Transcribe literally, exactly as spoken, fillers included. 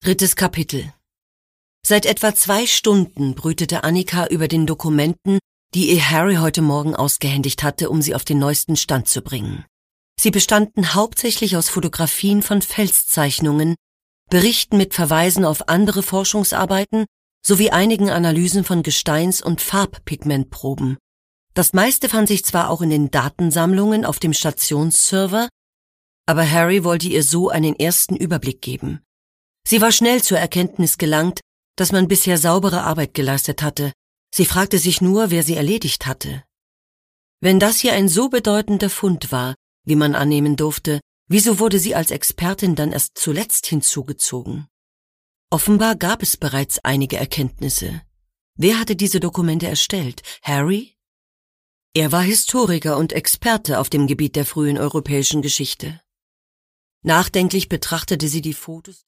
Drittes Kapitel. Seit etwa zwei Stunden brütete Annika über den Dokumenten, die ihr Harry heute Morgen ausgehändigt hatte, um sie auf den neuesten Stand zu bringen. Sie bestanden hauptsächlich aus Fotografien von Felszeichnungen, Berichten mit Verweisen auf andere Forschungsarbeiten sowie einigen Analysen von Gesteins- und Farbpigmentproben. Das meiste fand sich zwar auch in den Datensammlungen auf dem Stationsserver, aber Harry wollte ihr so einen ersten Überblick geben. Sie war schnell zur Erkenntnis gelangt, dass man bisher saubere Arbeit geleistet hatte. Sie fragte sich nur, wer sie erledigt hatte. Wenn das hier ein so bedeutender Fund war, wie man annehmen durfte, wieso wurde sie als Expertin dann erst zuletzt hinzugezogen? Offenbar gab es bereits einige Erkenntnisse. Wer hatte diese Dokumente erstellt? Harry? Er war Historiker und Experte auf dem Gebiet der frühen europäischen Geschichte. Nachdenklich betrachtete sie die Fotos